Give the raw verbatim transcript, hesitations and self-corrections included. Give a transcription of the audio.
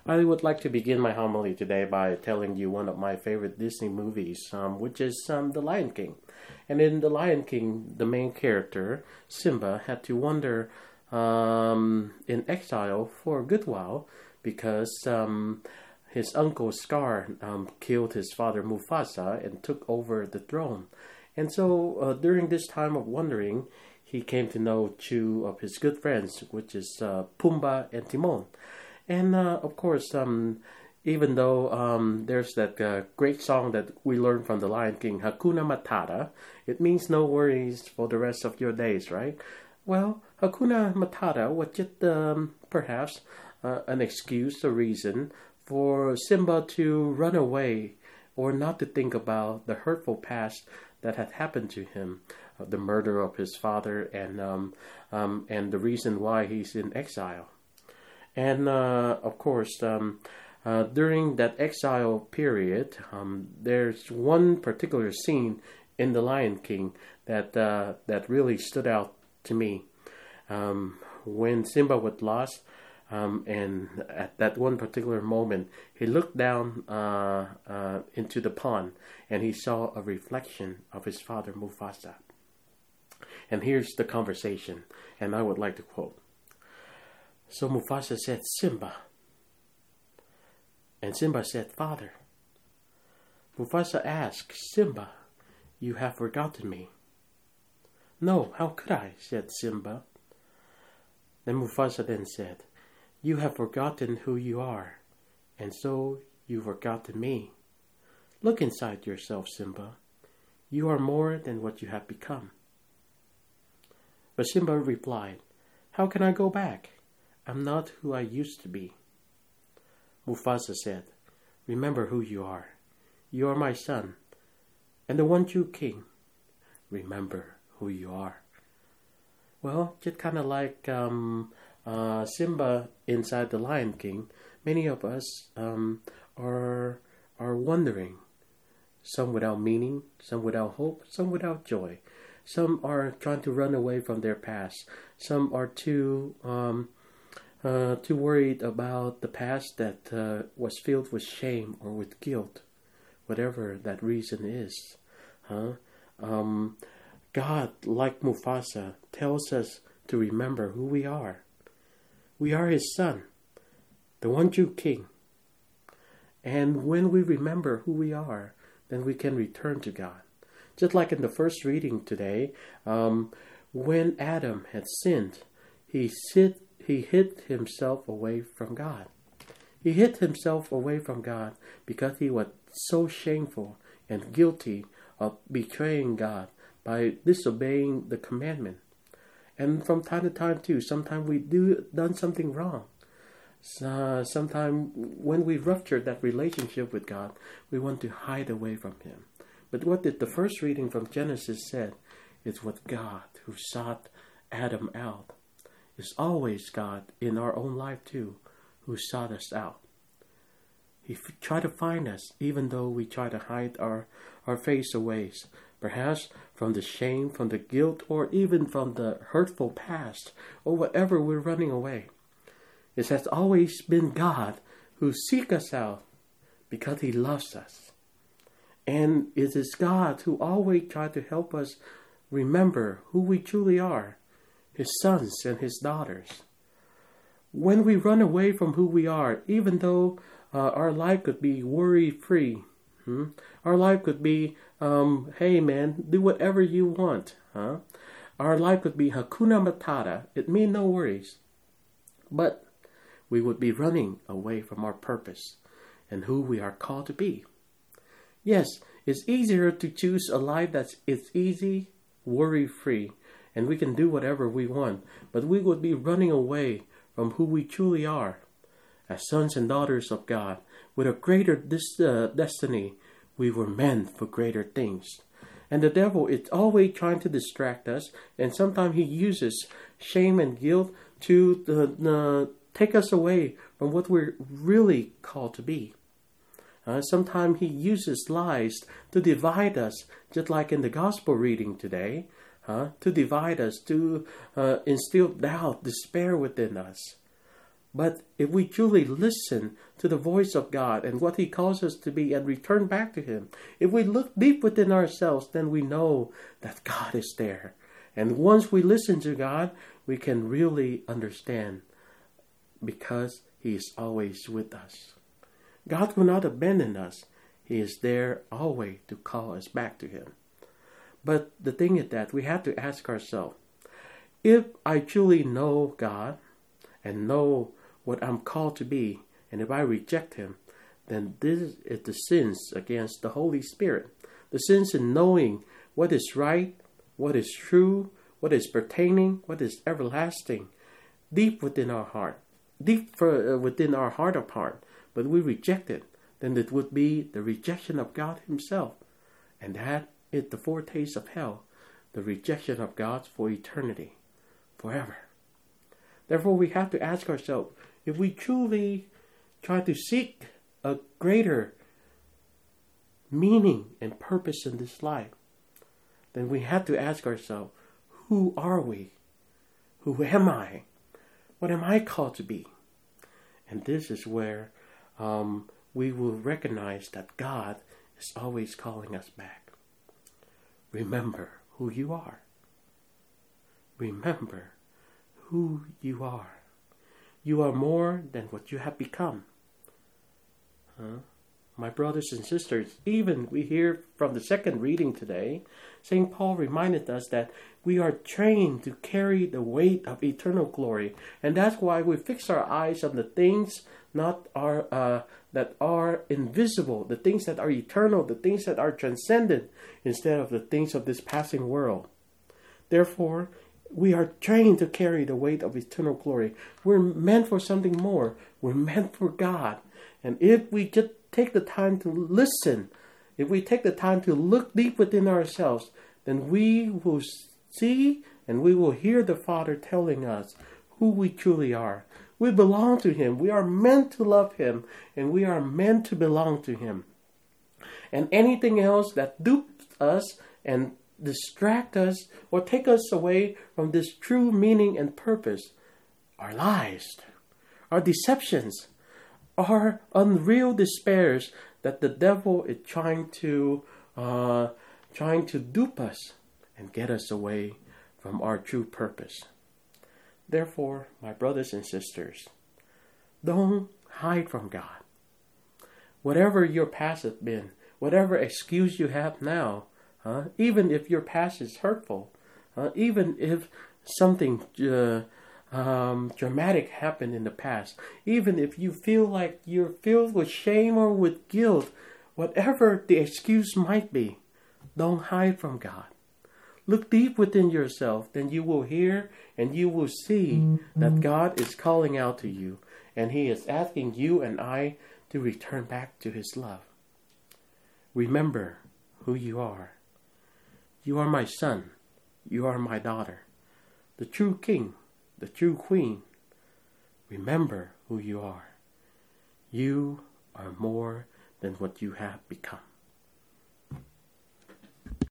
I would like to begin my homily today by telling you one of my favorite Disney movies, um, which is um, The Lion King. And in The Lion King, the main character, Simba, had to wander um, in exile for a good while because um, his uncle Scar um, killed his father Mufasa and took over the throne. And so uh, during this time of wandering, he came to know two of his good friends, which is uh, Pumbaa and Timon. And uh, of course, um, even though um, there's that uh, great song that we learned from The Lion King, Hakuna Matata, it means no worries for the rest of your days, right? Well, Hakuna Matata was just um, perhaps uh, an excuse, a reason for Simba to run away or not to think about the hurtful past that had happened to him, uh, the murder of his father, and um, um, and the reason why he's in exile. And uh, of course, um, uh, during that exile period, um, there's one particular scene in The Lion King that uh, that really stood out to me. Um, when Simba was lost, um, and at that one particular moment, he looked down uh, uh, into the pond, and he saw a reflection of his father Mufasa. And here's the conversation, and I would like to quote. So Mufasa said, "Simba." And Simba said, "Father." Mufasa asked, "Simba, you have forgotten me." "No, how could I?" said Simba. Then Mufasa then said, "You have forgotten who you are, and so you've forgotten me. Look inside yourself, Simba. You are more than what you have become." But Simba replied, "How can I go back? I'm not who I used to be." Mufasa said, "Remember who you are. You are my son, and the one true king. Remember who you are." Well, just kind of like um, uh, Simba inside The Lion King, many of us um, are are wondering. Some without meaning, some without hope, some without joy. Some are trying to run away from their past. Some are too um, uh, too worried about the past that uh, was filled with shame or with guilt, whatever that reason is. Huh? Um, God, like Mufasa, tells us to remember who we are. We are His son, the one true King. And when we remember who we are, then we can return to God. Just like in the first reading today, um, when Adam had sinned, he sit, he hid himself away from God. He hid himself away from God because he was so shameful and guilty of betraying God by disobeying the commandment. And from time to time too, sometimes we do done something wrong. So, sometimes when we rupture that relationship with God, we want to hide away from Him. But what did the first reading from Genesis said is what God who sought Adam out. It's always God in our own life too who sought us out. He f- tried to find us even though we try to hide our, our face away. Perhaps from the shame, from the guilt, or even from the hurtful past, or whatever we're running away. It has always been God who seeks us out because He loves us. And it is God who always tries to help us remember who we truly are, His sons and His daughters. When we run away from who we are, even though uh, our life could be worry-free, hmm? Our life could be, um, hey man, do whatever you want. Huh? Our life could be Hakuna Matata. It means no worries. But we would be running away from our purpose and who we are called to be. Yes, it's easier to choose a life that's it's easy, worry-free, and we can do whatever we want. But we would be running away from who we truly are. As sons and daughters of God, with a greater dis- uh, destiny, we were meant for greater things. And the devil is always trying to distract us, and sometimes he uses shame and guilt to uh, uh, take us away from what we're really called to be. Uh, sometimes he uses lies to divide us, just like in the gospel reading today, huh? to divide us, to uh, instill doubt, despair within us. But if we truly listen to the voice of God and what He calls us to be and return back to Him, if we look deep within ourselves, then we know that God is there. And once we listen to God, we can really understand, because He is always with us. God will not abandon us. He is there always to call us back to Him. But the thing is that we have to ask ourselves, if I truly know God and know what I'm called to be, and if I reject Him, then this is the sins against the Holy Spirit. The sins in knowing what is right, what is true, what is pertaining, what is everlasting, deep within our heart, deep for, uh, within our heart of heart, but we reject it, then it would be the rejection of God Himself. And that is the foretaste of hell, the rejection of God for eternity, forever. Therefore, we have to ask ourselves, if we truly try to seek a greater meaning and purpose in this life, then we have to ask ourselves, who are we? Who am I? What am I called to be? And this is where um, we will recognize that God is always calling us back. Remember who you are. Remember who you are. You are more than what you have become. Huh? My brothers and sisters, even we hear from the second reading today, Saint Paul reminded us that we are trained to carry the weight of eternal glory. And that's why we fix our eyes on the things not are uh, that are invisible, the things that are eternal, the things that are transcendent, instead of the things of this passing world. Therefore, we are trained to carry the weight of eternal glory. We're meant for something more. We're meant for God. And if we just take the time to listen, if we take the time to look deep within ourselves, then we will see and we will hear the Father telling us who we truly are. We belong to Him. We are meant to love Him, and we are meant to belong to Him. And anything else that dupes us and distract us or take us away from this true meaning and purpose are lies, are deceptions, are unreal despairs that the devil is trying to uh, trying to dupe us and get us away from our true purpose. Therefore, my brothers and sisters, don't hide from God. Whatever your past has been, whatever excuse you have now, uh, even if your past is hurtful, uh, even if something uh, um, dramatic happened in the past, even if you feel like you're filled with shame or with guilt, whatever the excuse might be, don't hide from God. Look deep within yourself, then you will hear and you will see mm-hmm. that God is calling out to you, and He is asking you and I to return back to His love. Remember who you are. You are my son. You are my daughter. The true king, the true queen. Remember who you are. You are more than what you have become.